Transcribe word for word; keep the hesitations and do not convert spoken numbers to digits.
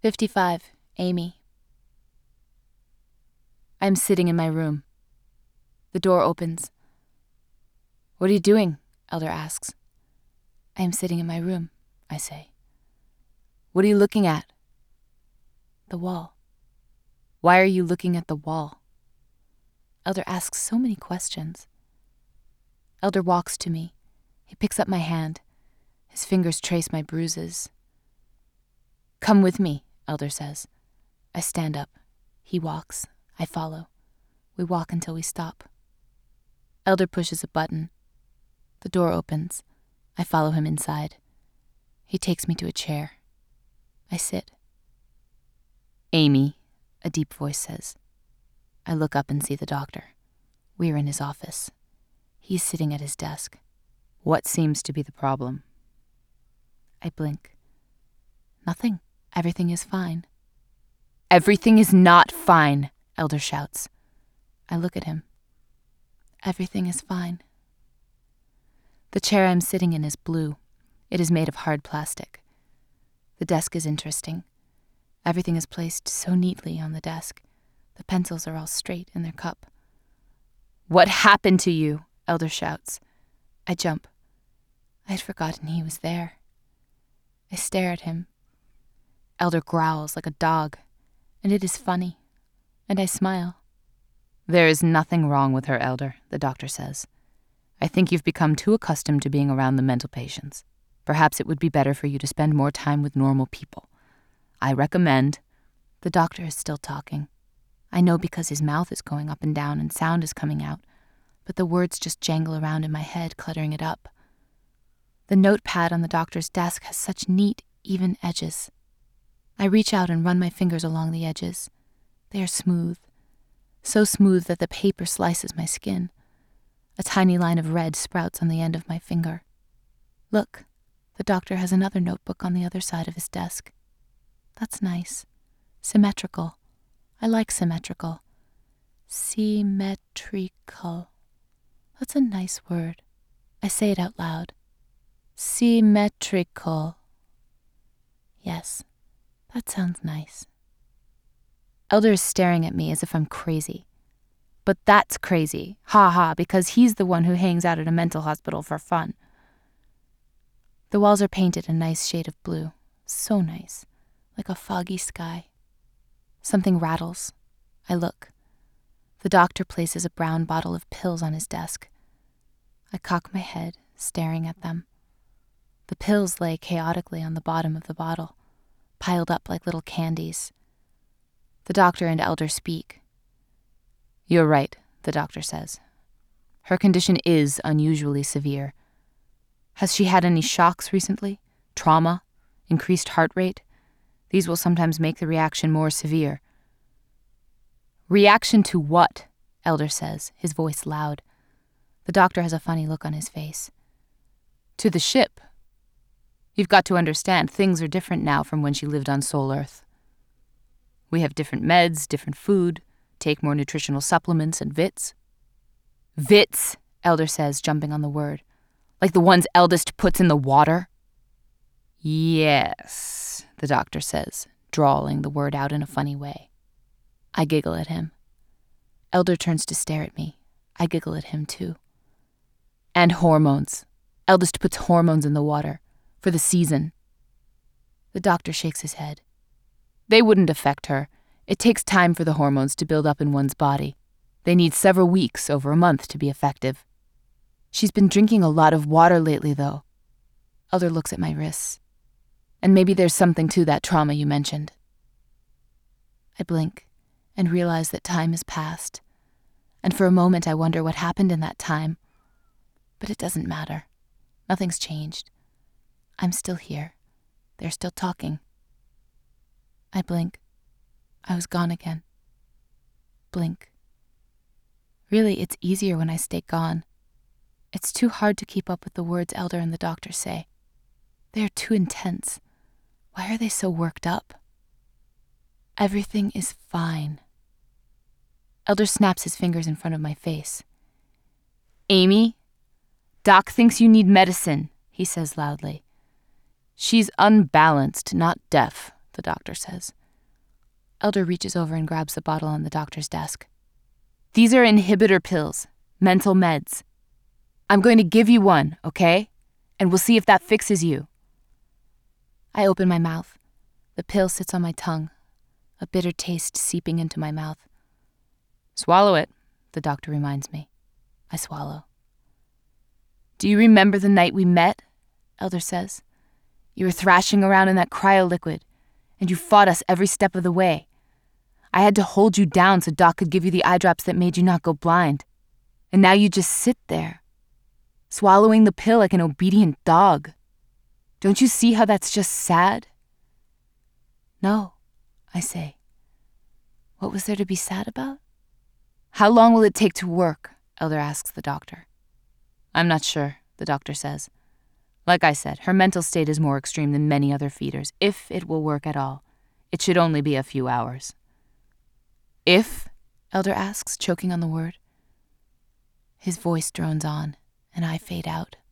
fifty-five, Amy. I am sitting in my room. The door opens. "What are you doing?" Elder asks. "I am sitting in my room," I say. "What are you looking at?" "The wall." "Why are you looking at the wall?" Elder asks so many questions. Elder walks to me. He picks up my hand. His fingers trace my bruises. "Come with me," Elder says. I stand up. He walks. I follow. We walk until we stop. Elder pushes a button. The door opens. I follow him inside. He takes me to a chair. I sit. "Amy," a deep voice says. I look up and see the doctor. We are in his office. He is sitting at his desk. "What seems to be the problem?" I blink. "Nothing. Everything is fine." "Everything is not fine," Elder shouts. I look at him. "Everything is fine." The chair I'm sitting in is blue. It is made of hard plastic. The desk is interesting. Everything is placed so neatly on the desk. The pencils are all straight in their cup. "What happened to you?" Elder shouts. I jump. I had forgotten he was there. I stare at him. Elder growls like a dog, and it is funny, and I smile. "There is nothing wrong with her, Elder," the doctor says. "I think you've become too accustomed to being around the mental patients. Perhaps it would be better for you to spend more time with normal people. I recommend..." The doctor is still talking. I know because his mouth is going up and down and sound is coming out, but the words just jangle around in my head, cluttering it up. The notepad on the doctor's desk has such neat, even edges. I reach out and run my fingers along the edges. They are smooth, so smooth that the paper slices my skin. A tiny line of red sprouts on the end of my finger. Look, the doctor has another notebook on the other side of his desk. That's nice. Symmetrical. I like symmetrical. Symmetrical. That's a nice word. I say it out loud. Symmetrical. Yes, that sounds nice. Elder is staring at me as if I'm crazy. But that's crazy. Ha ha, because he's the one who hangs out at a mental hospital for fun. The walls are painted a nice shade of blue. So nice. Like a foggy sky. Something rattles. I look. The doctor places a brown bottle of pills on his desk. I cock my head, staring at them. The pills lay chaotically on the bottom of the bottle, piled up like little candies. The doctor and Elder speak. "You're right," the doctor says. "Her condition is unusually severe. Has she had any shocks recently? Trauma? Increased heart rate? These will sometimes make the reaction more severe." "Reaction to what?" Elder says, his voice loud. The doctor has a funny look on his face. "To the ship. You've got to understand, things are different now from when she lived on Sol Earth. We have different meds, different food, take more nutritional supplements and vits." "Vits," Elder says, jumping on the word. "Like the ones Eldest puts in the water?" "Yes," the doctor says, drawling the word out in a funny way. I giggle at him. Elder turns to stare at me. I giggle at him too. "And hormones. Eldest puts hormones in the water. For the season." The doctor shakes his head. "They wouldn't affect her. It takes time for the hormones to build up in one's body. They need several weeks, over a month, to be effective. She's been drinking a lot of water lately, though." Elder looks at my wrists. "And maybe there's something to that trauma you mentioned." I blink and realize that time has passed. And for a moment I wonder what happened in that time. But it doesn't matter. Nothing's changed. I'm still here. They're still talking. I blink. I was gone again. Blink. Really, it's easier when I stay gone. It's too hard to keep up with the words Elder and the doctor say. They are too intense. Why are they so worked up? Everything is fine. Elder snaps his fingers in front of my face. "Amy, Doc thinks you need medicine," he says loudly. "She's unbalanced, not deaf. the doctor says. Elder reaches over and grabs the bottle on the doctor's desk. These are inhibitor pills, mental meds. I'm going to give you one, okay? And we'll see if that fixes you. I open my mouth. The pill sits on my tongue, a bitter taste seeping into my mouth. Swallow it, the doctor reminds me. I swallow. Do you remember the night we met? Elder says. You were thrashing around in that cryo-liquid, and you fought us every step of the way. I had to hold you down so Doc could give you the eye drops that made you not go blind. And now you just sit there, swallowing the pill like an obedient dog. Don't you see how that's just sad? No, I say. What was there to be sad about? How long will it take to work? Elder asks the doctor. I'm not sure, the doctor says. Like I said, her mental state is more extreme than many other feeders. If it will work at all, it should only be a few hours. If? Elder asks, choking on the word. His voice drones on, and I fade out.